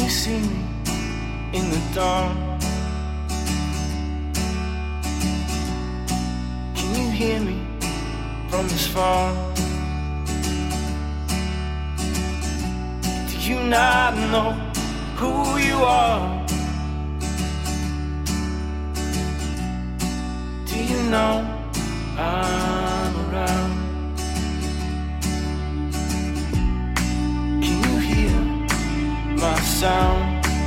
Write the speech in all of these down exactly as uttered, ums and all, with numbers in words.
see me in the dark? Can you hear me from this far? Do you not know who you are? Do you know I'm around? Can you hear my sound?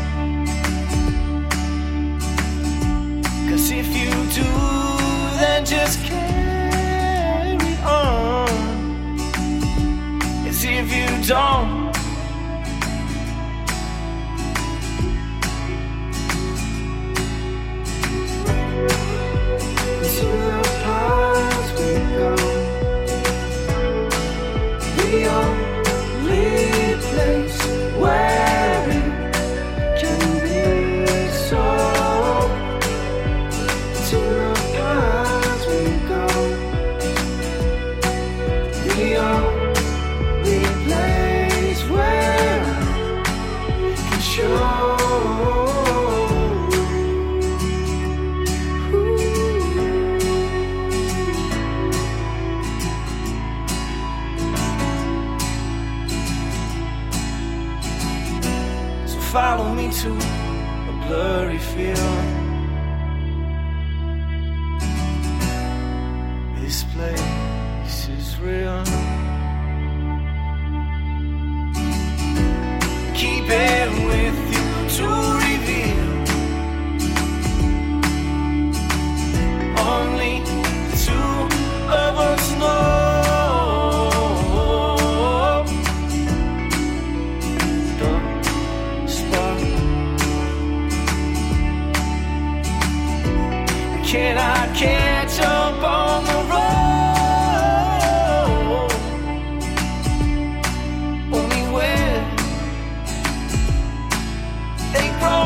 'Cause if you do, then just carry on. As if you don't, to the paths we go, the only place where it can be so. To the paths we go, the only place where I can show. Follow me to a blurry field. This place is real. Keep it with you to reveal. Only the two of us know. Can I catch up on the road? Only where they grow.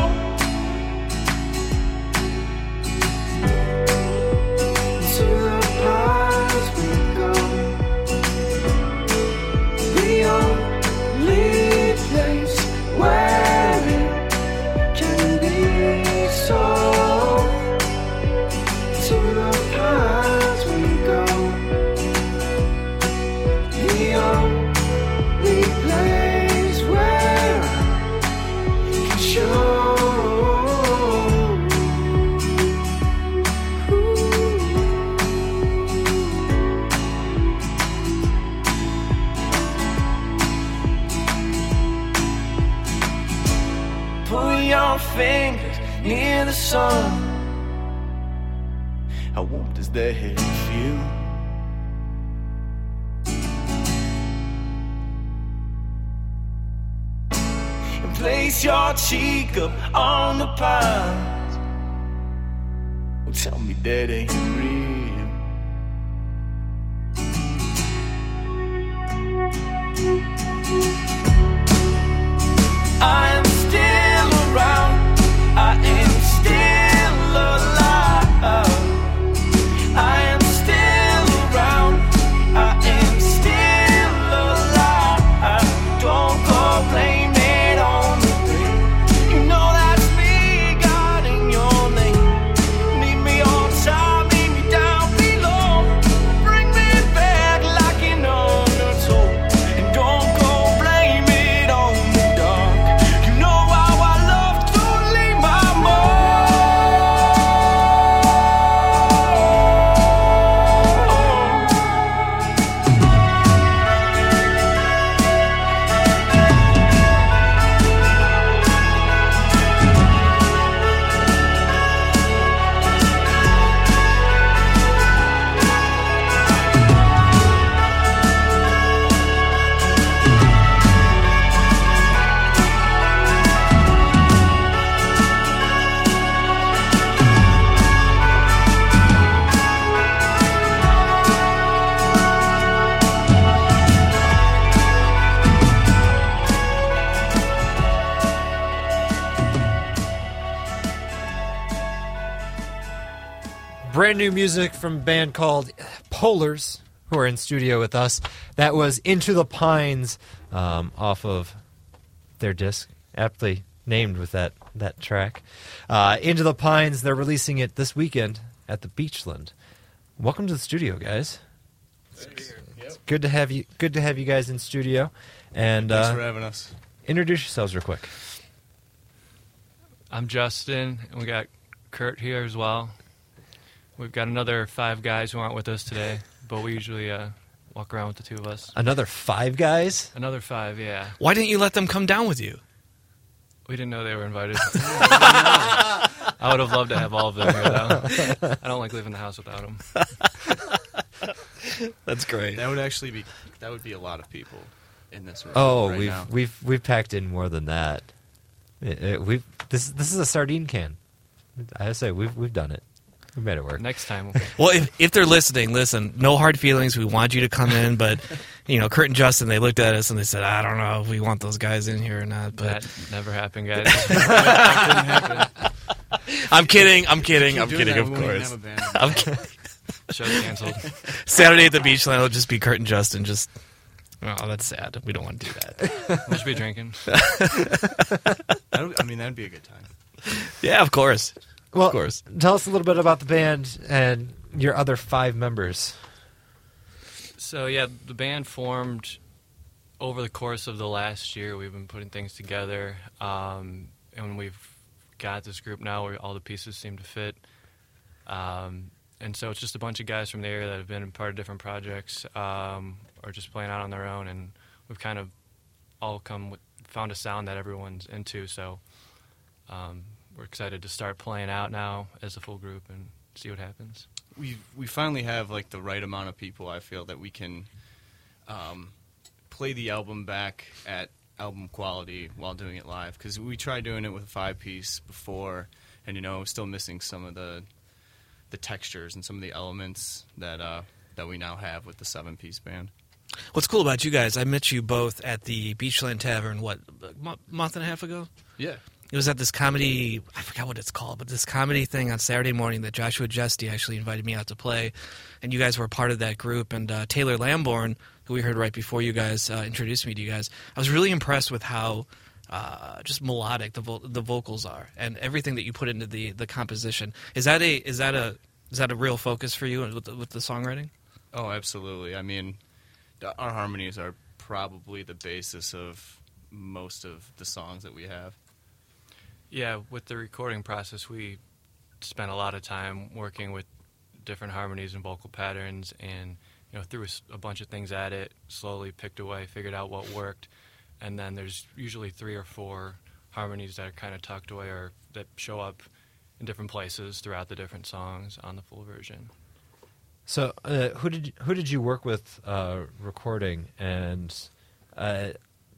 To the paths we go, the only place where it can be so. To the paths we go, the only place where I can show. Put your fingers near the sun. How warm does their head feel? And place your cheek up on the pines. Well, tell me that ain't real. I am still around. I am still alive. I am still around. I am still alive. Don't go blame it on the rain. You know that's me, God, in your name. Meet me on top, meet me down below. Bring me back like an undertow. And don't go blame it on the dark. You know how I love to leave my mark. Brand new music from a band called Polars, who are in studio with us. That was Into the Pines, um, off of their disc, aptly named with that that track. Uh, Into the Pines, they're releasing it this weekend at the Beachland. Welcome to the studio, guys. Thanks. It's yep. good to have you. Good to have you guys in studio. And thanks uh, for having us. Introduce yourselves real quick. I'm Justin, and we got Kurt here as well. We've got another five guys who aren't with us today, but we usually uh, walk around with the two of us. Another five guys? Another five, yeah. Why didn't you let them come down with you? We didn't know they were invited. I would have loved to have all of them here, though. I don't like leaving the house without them. That's great. That would actually be that would be a lot of people in this room. Oh, right we've now. we've we've packed in more than that. It, it, we've this this is a sardine can. I say we've we've done it. We made it work. Next time. Well, if if they're listening, listen. No hard feelings. We want you to come in, but you know, Kurt and Justin, they looked at us and they said, "I don't know if we want those guys in here or not." But that never happened, guys. That couldn't happen. I'm kidding. I'm kidding. Keep I'm doing kidding. that Of when we course. have a band. I'm kidding. Show's canceled. Saturday at the Beachland will just be Kurt and Justin. Just oh, that's sad. We don't want to do that. We'll just be drinking. That'd- I mean, that'd be a good time. Yeah, of course. Well, Of course. tell us a little bit about the band and your other five members. So, yeah, the band formed over the course of the last year. We've been putting things together, um, and we've got this group now where all the pieces seem to fit. Um, and so it's just a bunch of guys from the area that have been a part of different projects um, or just playing out on their own, and we've kind of all come with, found a sound that everyone's into, so um, we're excited to start playing out now as a full group and see what happens. We we finally have like the right amount of people. I feel that we can um, play the album back at album quality while doing it live, because we tried doing it with a five piece before, and you know, still missing some of the the textures and some of the elements that uh, that we now have with the seven piece band. What's cool about you guys? I met you both at the Beachland Tavern. What, a mo- month and a half ago? Yeah. It was at this comedy, I forgot what it's called, but this comedy thing on Saturday morning that Joshua Jesty actually invited me out to play, and you guys were a part of that group. And uh, Taylor Lamborn, who we heard right before you guys uh, introduced me to you guys, I was really impressed with how uh, just melodic the vo- the vocals are and everything that you put into the, the composition. Is that a is that a is that a real focus for you with the, with the songwriting? Oh, absolutely. I mean, th- our harmonies are probably the basis of most of the songs that we have. Yeah, with the recording process, we spent a lot of time working with different harmonies and vocal patterns, and you know, threw a, s- a bunch of things at it, slowly picked away, figured out what worked, and then there's usually three or four harmonies that are kind of tucked away or that show up in different places throughout the different songs on the full version. So, uh, who did who did you work with uh, recording, and uh,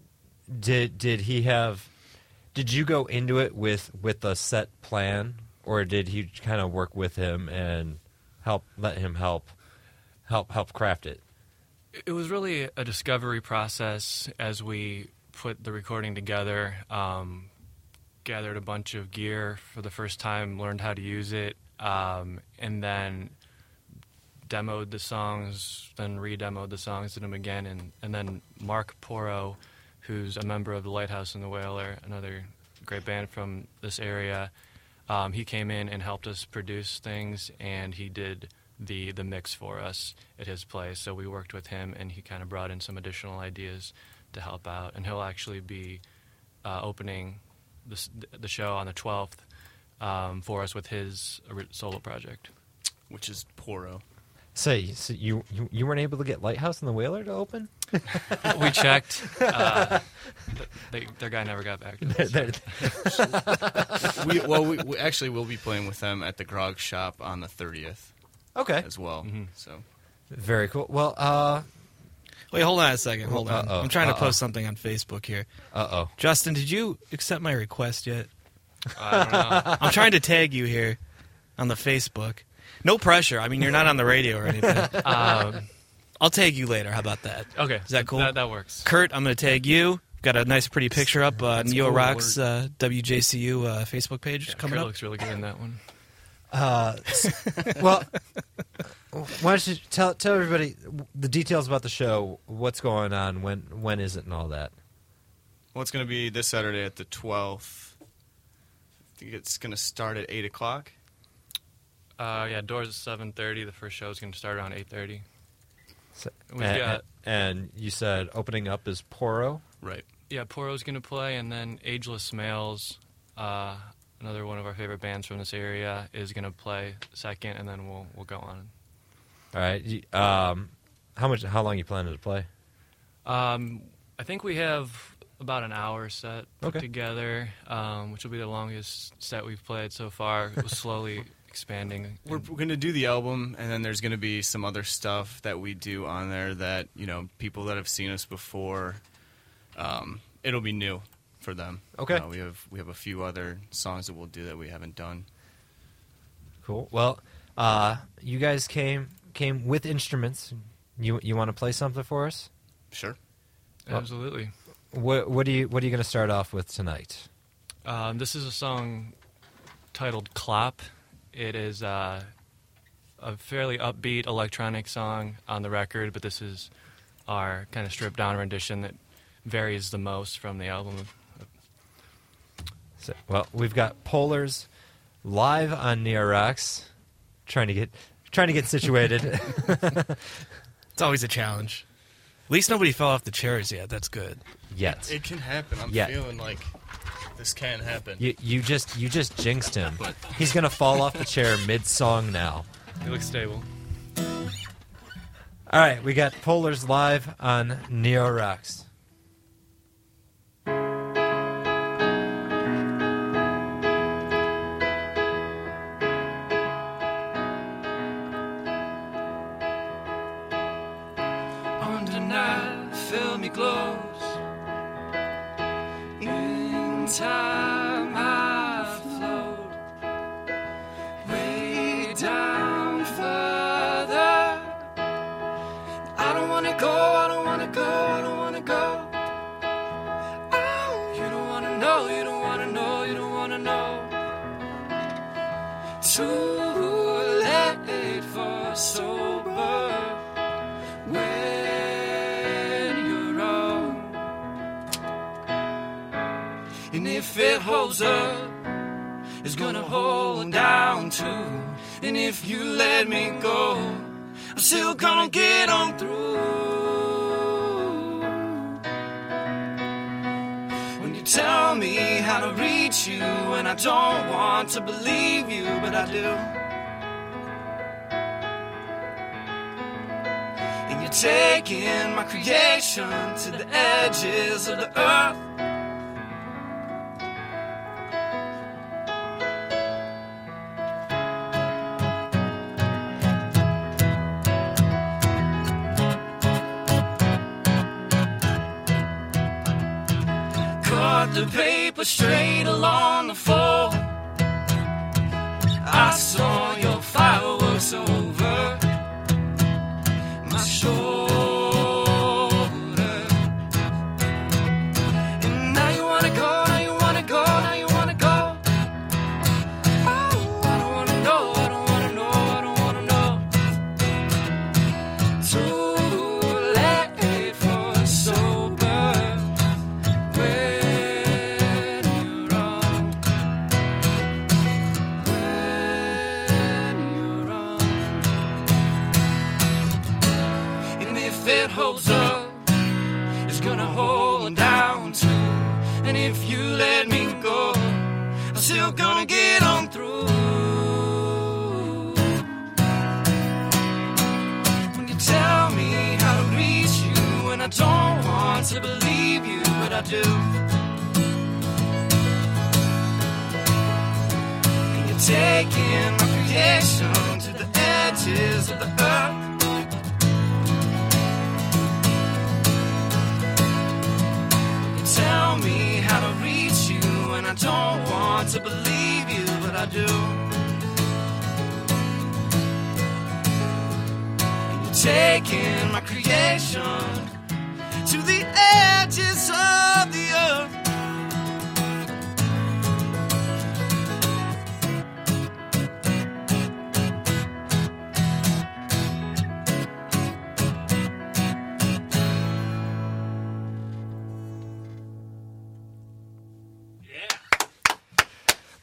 did did he have? Did you go into it with, with a set plan, or did he kind of work with him and help let him help help help craft it? It was really a discovery process as we put the recording together, um, gathered a bunch of gear for the first time, learned how to use it, um, and then demoed the songs, then re-demoed the songs, did them again, and, and then Mark Poro, who's a member of the Lighthouse and the Whaler, another great band from this area. Um, he came in and helped us produce things, and he did the the mix for us at his place. So we worked with him, and he kind of brought in some additional ideas to help out. And he'll actually be uh, opening the, the show on the twelfth um, for us with his solo project. Which is Poro. Say, so you, you you weren't able to get Lighthouse and the Whaler to open? We checked. Uh, they, their guy never got back to us. They're- we, well, we, we actually will be playing with them at the Grog Shop on the thirtieth okay, as well. Mhm. So very cool. Well, uh, Wait, hold on a second. Hold on. Uh-oh, I'm trying to uh-oh. post something on Facebook here. uh oh. Justin, did you accept my request yet? I don't know. I'm trying to tag you here on the Facebook. No pressure. I mean, you're not on the radio or anything. Um, I'll tag you later. How about that? okay. Is that cool? That, that works. Kurt, I'm going to tag you. Got a nice, pretty picture up. Uh, Neo cool. Rocks uh, W J C U uh, Facebook page Yeah, coming Kurt up. looks really good in that one. Uh, well, why don't you tell tell everybody the details about the show? What's going on? When when is it, and all that? well, it's going to be this Saturday at the twelfth think it's going to start at eight o'clock. Uh, yeah, doors at seven thirty. The first show is going to start around eight thirty. So, We've and, got- and you said opening up is Poro. Right. Yeah, Poro's going to play, and then Ageless Males, uh, another one of our favorite bands from this area, is going to play second, and then we'll we'll go on. All right. You- Um, how much? How long you planning to play? Um, I think we have about an hour set put Okay. together, um, which will be the longest set we've played so far. It was slowly expanding. We're, we're going to do the album, and then there's going to be some other stuff that we do on there that, you know, people that have seen us before, um, it'll be new for them. Okay. Uh, we have we have a few other songs that we'll do that we haven't done. Cool. Well, uh, you guys came came with instruments. You you want to play something for us? Sure. Absolutely. What what do you what are you going to start off with tonight? Um, this is a song titled Clap. It is uh, a fairly upbeat electronic song on the record, but this is our kind of stripped down rendition that varies the most from the album. So, well, we've got Polars live on Neorox, trying to get trying to get situated. It's always a challenge. At least nobody fell off the chairs yet. That's good. Yet It can happen. I'm Yeah. feeling like this can happen. you you just you just jinxed him. He's gonna fall off the chair mid song now. It looks stable. All right, we got Polars live on Neorox. Under night, fill me close. In time, I float way down further. I don't wanna go, I don't wanna go, I don't wanna go. Oh, you don't wanna know, you don't wanna know, you don't wanna know. Too late for sober. When you're wrong, and if it holds up, it's gonna hold down too. And if you let me go, I'm still gonna get on through. When you tell me how to reach you, and I don't want to believe you, but I do. Taking my creation to the edges of the earth. Cut the paper straight along the floor. I saw your fireworks over my shoulder. And now you wanna go, now you wanna go, now you wanna go. Oh, I don't wanna know, I don't wanna know, I don't wanna know. Too late for sober when you're wrong. When you're wrong. And if it holds up, it's gonna hold down too. And if you let me go, I'm still gonna get on through. When you tell me how to reach you, and I don't want to believe you, but I do. And you're taking my creation to the edges of the earth. Tell me how to reach you, and I don't want to believe you, but I do. And you're taking my creation to the edges of the earth.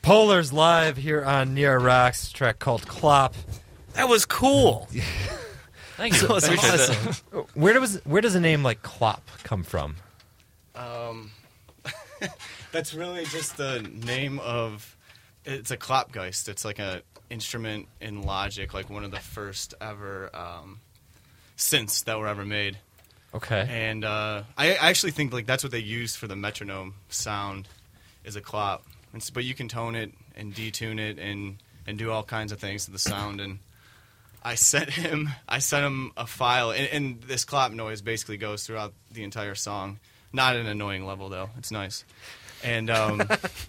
Polars live here on Neo Rocks, track called Clop. That was cool. Thank you. That was Appreciate awesome. that. Where does where does a name like Clop come from? Um, that's really just the name of. It's a Klopgeist. It's like a instrument in Logic, like one of the first ever um, synths that were ever made. Okay. And uh, I I actually think like that's what they use for the metronome sound, is a clop. And s but you can tone it and detune it and and do all kinds of things to the sound. And I sent him I sent him a file, and, and this clop noise basically goes throughout the entire song. Not at an annoying level though. It's nice. And um,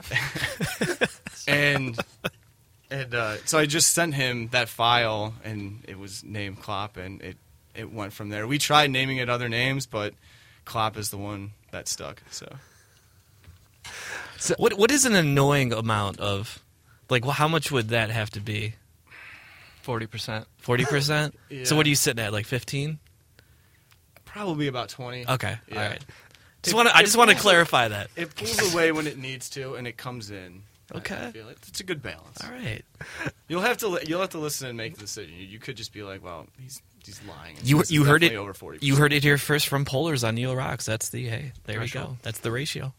and and uh, so I just sent him that file, and it was named Clop, and it. It went from there. We tried naming it other names, but Clop is the one that stuck. So, So what what is an annoying amount of, like, well, how much would that have to be? Forty percent. Forty percent. Yeah. So what are you sitting at, like fifteen? probably about twenty. Okay, Yeah. all right. Just It- want to. I it just want to pulls- clarify that. It pulls away when it needs to, and it comes in. Okay. I feel like it's a good balance. All right. You'll have to li- you'll have to listen and make the decision. You, you could just be like, well, he's he's lying. You It's you heard it. definitely over forty. You heard it here first from Polars on Neo Rocks. That's the hey. There we Threshold. go. That's the ratio.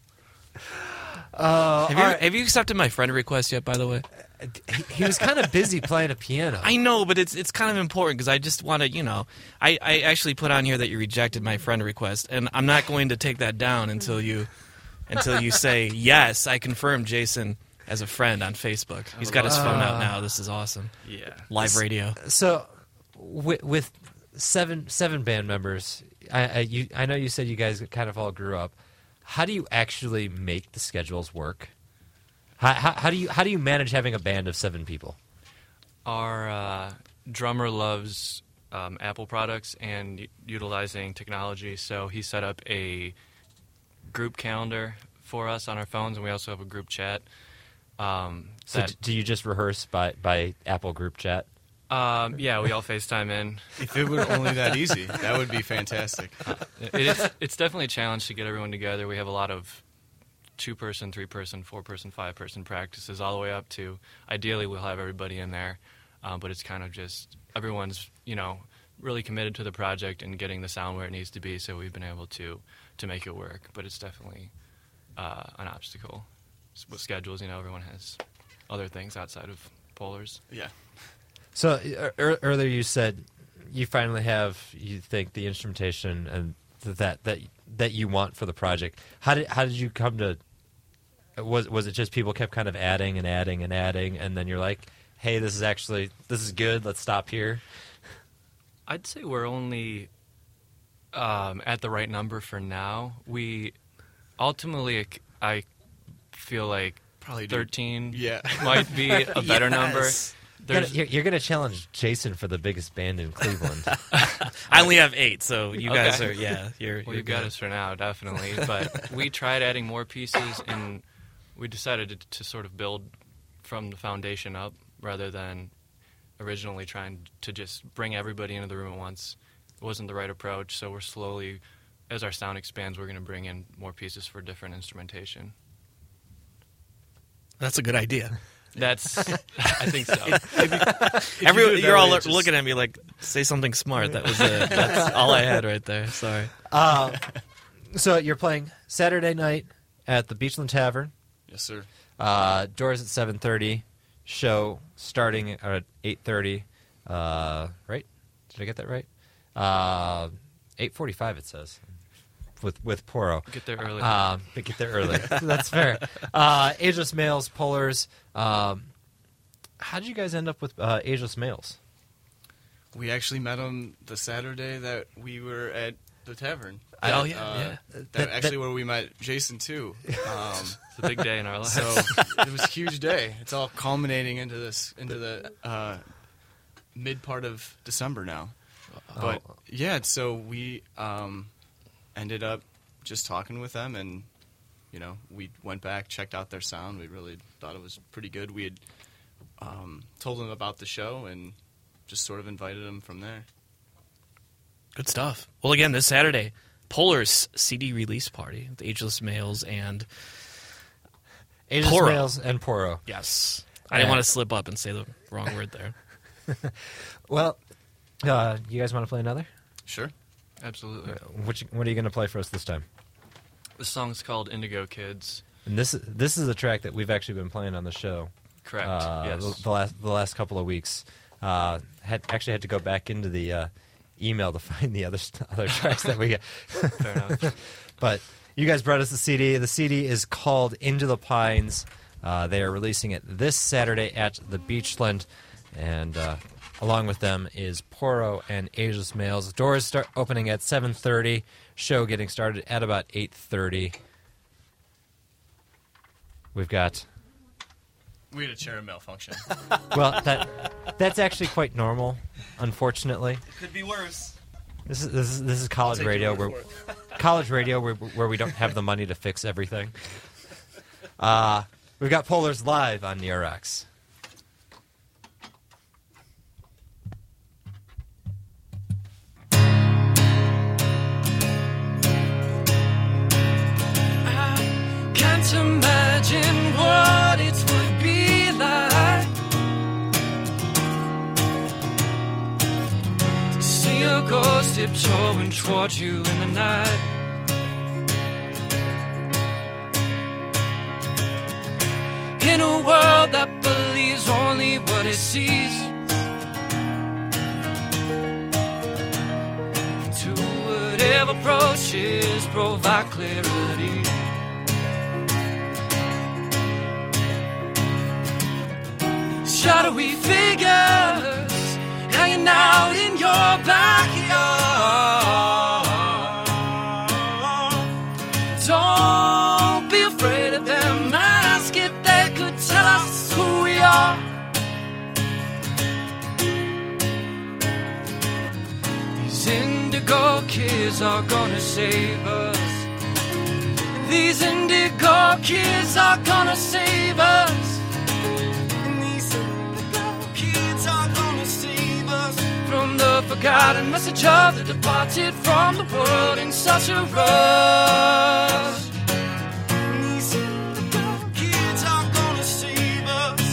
Uh, Have you have you accepted my friend request yet? By the way, he, he was kind of busy playing a piano. I know, but it's it's kind of important because I just want to, you know, I, I actually put on here that you rejected my friend request, and I'm not going to take that down until you until you say yes. I confirm Jason as a friend on Facebook. He's got his phone out now. This is awesome. Yeah. Live radio. So, with, with seven seven band members, I, I you I know you said you guys kind of all grew up. How do you actually make the schedules work? How, how, how do you how do you manage having a band of seven people? Our uh, drummer loves um, Apple products and u- utilizing technology, so he set up a group calendar for us on our phones, and we also have a group chat. Um, So, that, d- do you just rehearse by, by Apple group chat? um, yeah, we all FaceTime in. If it were only that easy, that would be fantastic. It, it's, it's definitely a challenge to get everyone together. We have a lot of two-person, three-person, four-person, five-person practices all the way up to, ideally we'll have everybody in there, um, but it's kind of just everyone's, you know, really committed to the project and getting the sound where it needs to be, so we've been able to, to make it work. But it's definitely uh, an obstacle. S- With schedules, you know, everyone has other things outside of Polars. Yeah. So uh, ear- earlier you said you finally have, you think, the instrumentation and th- that that that you want for the project. How did how did you come to? Was was it just people kept kind of adding and adding and adding, and then you're like, hey, this is actually this is good. Let's stop here. I'd say we're only um, at the right number for now. We ultimately, I feel like Probably do. thirteen Yeah. might be a better number. Yes. You're gonna, There's, you're, you're gonna challenge Jason for the biggest band in Cleveland. I only have eight, so you Okay. guys are yeah. You're, well, you're you got good. us for now, definitely. But we tried adding more pieces, and we decided to, to sort of build from the foundation up rather than originally trying to just bring everybody into the room at once. It wasn't the right approach, so we're slowly, as our sound expands, we're going to bring in more pieces for different instrumentation. That's a good idea. That's, I think so. Everyone, do it you're that all way, lo- it just- looking at me like, say something smart. That was it. That's all I had right there. Sorry. uh, so you're playing Saturday night at the Beachland Tavern. Yes, sir. Uh, doors at seven thirty. Show starting at eight thirty. Uh, right? Did I get that right? Uh, eight forty-five. It says with with Poro. Get there early. Um, but get there early. That's fair. Uh, Ageless Males, Polars. Um, how did you guys end up with uh, Ageless Males? We actually met him the Saturday that we were at the tavern. Oh, yeah, Uh, yeah. That, That- actually that- where we met Jason too. Um, It's a big day in our lives. so it was a huge day. It's all culminating into this into the uh, mid part of December now. But Oh. yeah, so we um, ended up just talking with them, and you know, we went back, checked out their sound. We really thought it was pretty good. We had um, told them about the show and just sort of invited them from there. Good stuff. Well, again, this Saturday, Polar's C D release party, the Ageless Males, and Ageless Poro. Males and Poro. Yes. I didn't Yeah. want to slip up and say the wrong word there. Well, uh, you guys want to play another? Sure. Absolutely. Which, what are you going to play for us this time? The song's called Indigo Kids. And this this is a track that we've actually been playing on the show. Correct. Uh, yes. the, the last the last couple of weeks. Uh, had actually had to go back into the uh, email to find the other st- other tracks that we got. Fair enough. But you guys brought us the C D. The C D is called Into the Pines. Uh, they are releasing it this Saturday at the Beachland, and uh, along with them is Poro and Ageless Males. Doors start opening at seven thirty. Show getting started at about eight thirty. We've got We had a chair malfunction. well that that's actually quite normal, unfortunately. Could be worse. This is this is, this is college Take your radio word where for it. college radio where where we don't have the money to fix everything. Uh, we've got Polars live on Neorax. Can't imagine what it would be like to see a ghost tiptoeing towards you in the night. In a world that believes only what it sees, to whatever approaches provide clarity. Shadowy figures hanging out in your backyard. Don't be afraid of them. Ask if they could tell us who we are. These indigo kids are gonna save us. These indigo kids are gonna save us. From the forgotten message of the departed from the world in such a rush. These indigo kids are gonna save us.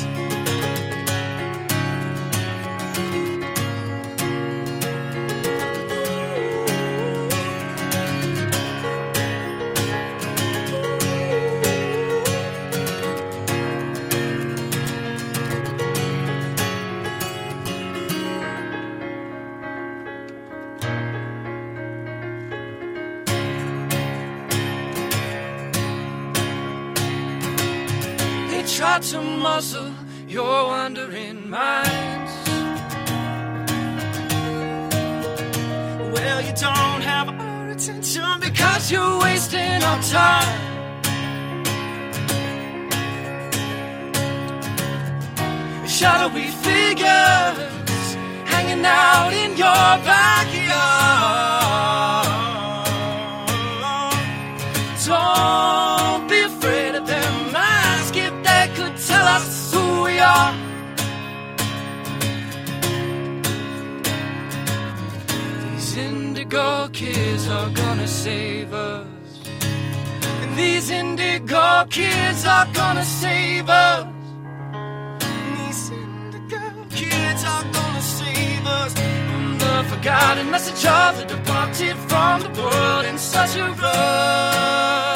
Try to muzzle your wandering minds. Well, you don't have our attention because you're wasting our time. Shadowy figures hanging out in your backyard. Don't be afraid of them. Could tell us who we are. These indigo kids are gonna save us. And these indigo kids are gonna save us. And these indigo kids are gonna save us. From the forgotten message of the departed from the world in such a rush.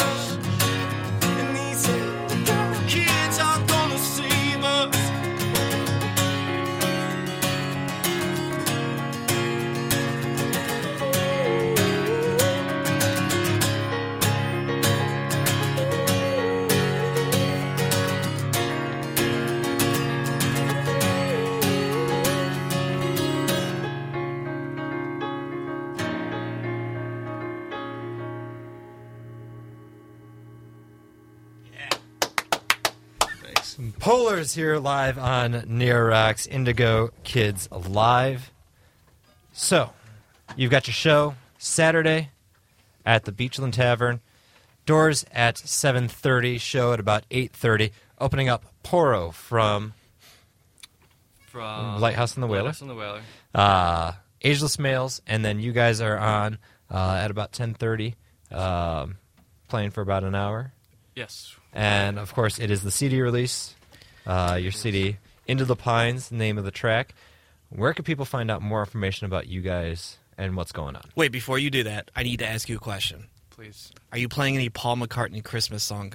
Polars here live on Neorax, Indigo Kids Live. So, you've got your show Saturday at the Beachland Tavern. Doors at seven thirty, show at about eight thirty. Opening up Poro from From Lighthouse and the Whaler. Lighthouse and the Whaler. Uh, Ageless Males, and then you guys are on uh, at about ten thirty, um, playing for about an hour. Yes. And, of course, it is the C D release, uh, your C D, Into the Pines, the name of the track. Where can people find out more information about you guys and what's going on? Wait, before you do that, I need to ask you a question. Please. Are you playing any Paul McCartney Christmas song?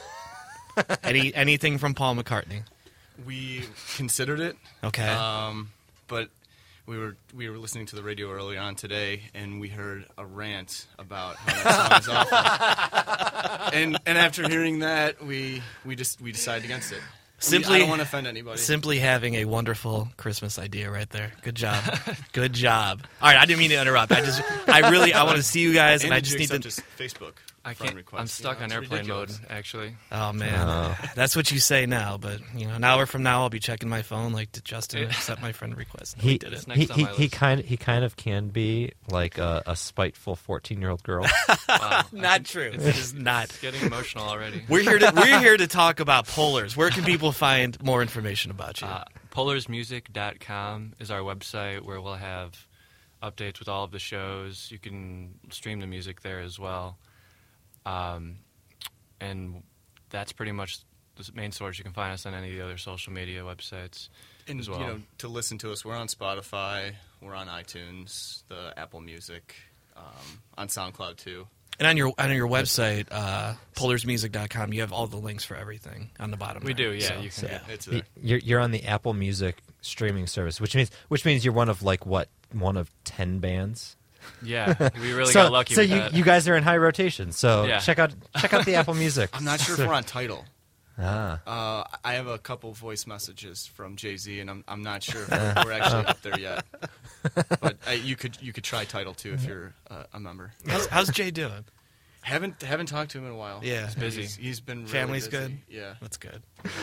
any Anything from Paul McCartney? We considered it. Okay. Um, but we were we were listening to the radio earlier on today, and we heard a rant about how that song is awful. and and after hearing that, we we just we decided against it. Simply, we, I don't want to offend anybody. Simply having a wonderful Christmas idea right there. Good job. Good job. All right, I didn't mean to interrupt. I just, I really, I want to see you guys, and, and I did just you need to. accept his Facebook. I friend can't. request, I'm stuck you know, on it's airplane ridiculous. mode, actually. Oh man, Oh. that's what you say now. But you know, an hour from now, I'll be checking my phone. Like, did Justin accept my friend request? No, he, He did it. It's next he on he, my he list. kind he kind of can be like a, a spiteful fourteen-year-old girl. Wow. Not true. It is not. It's getting emotional already. We're here to we're here to talk about Polars. Where can people find more information about you? Uh, polars music dot com is our website where we'll have updates with all of the shows. You can stream the music there as well. Um, and that's pretty much the main source. You can find us on any of the other social media websites And as well. you know, to listen to us, we're on Spotify, we're on iTunes, the Apple Music, um, on SoundCloud too. And on your on your website, uh, polars music dot com, you have all the links for everything on the bottom. We there. do, yeah. So, you can. yeah. It's Y- there. You're you're on the Apple Music streaming service, which means which means you're one of like what one of ten bands. Yeah, we really so got lucky so with you that. you guys are in high rotation. So Yeah. check out check out the Apple Music. I'm not sure if we're on Tidal. Ah. Uh, I have a couple voice messages from Jay-Z, and I'm I'm not sure if we're, we're actually up there yet. But uh, you could you could try Tidal too if you're uh, a member. How's, how's Jay doing? Haven't haven't talked to him in a while. Yeah. He's busy. He's, he's been really Family's busy. good? Yeah. That's good.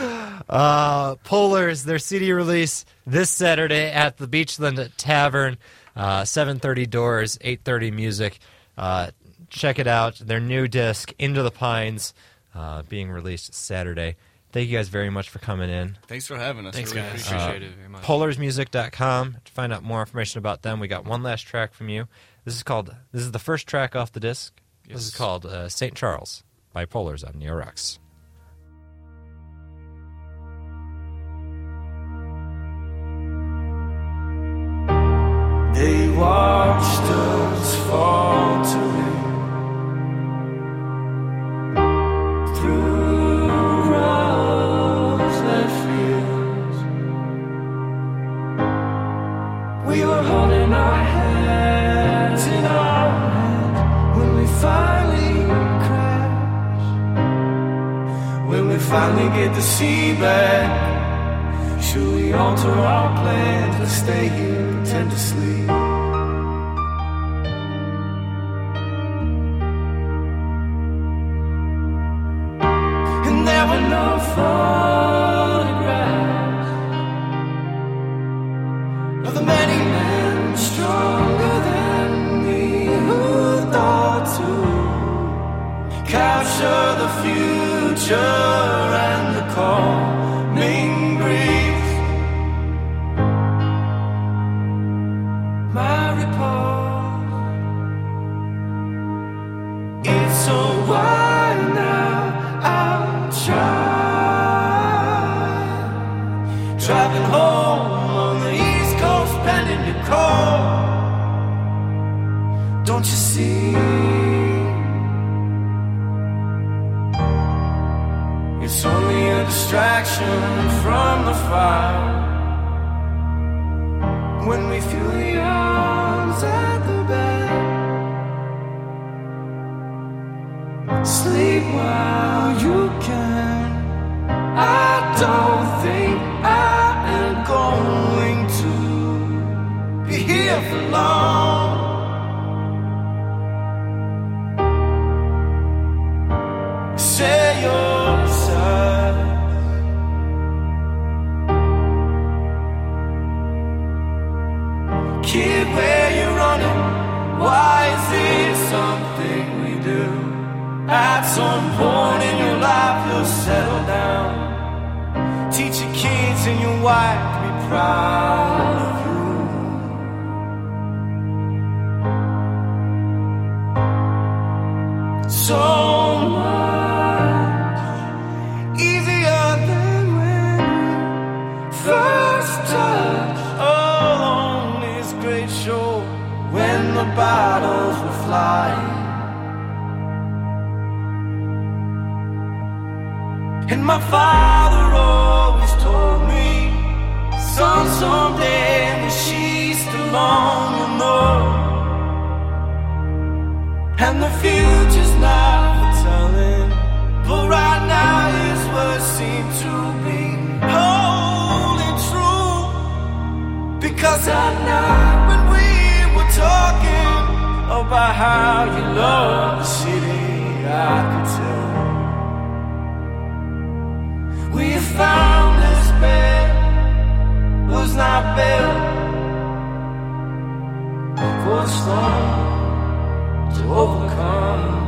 Uh, Polars, their C D release this Saturday at the Beachland Tavern. Uh, seven thirty doors, eight thirty music. Uh, check it out. Their new disc, Into the Pines, uh, being released Saturday. Thank you guys very much for coming in. Thanks for having us. Thanks, really guys. appreciate Appreciate it. it very much. polars music dot com to find out more information about them. We got one last track from you. This is called. This is the first track off the disc. This is Yes. called uh, Saint Charles by Polars on Neo Rocks. They watched us faltering through rose-lit fields. We were holding our hands in our hands when we finally crash. When we finally get the sea back. Should we alter our plans to stay here, pretend to sleep? And there were no photographs of the many men stronger than me who thought to capture the future and the calming breeze. My report, it's so wide now. I'll try driving home on the East Coast, pending your call. Don't you see? It's only a distraction from the fire. When we feel the arms at the bed, sleep while you can. I don't think I am going to be here for long. Say your side. Kid, where you running? Why is it something we do? At some point in your life you'll settle down. Teach your kids and your wife to be proud of you. So much the battles were flying. And my father always told me, son, someday when she's still on, you'll know. And the future's not for telling, but right now his words seem to be holding true. Because that night when we were talking about how you love the city, I could tell. We found this bed was not built for the storm to overcome.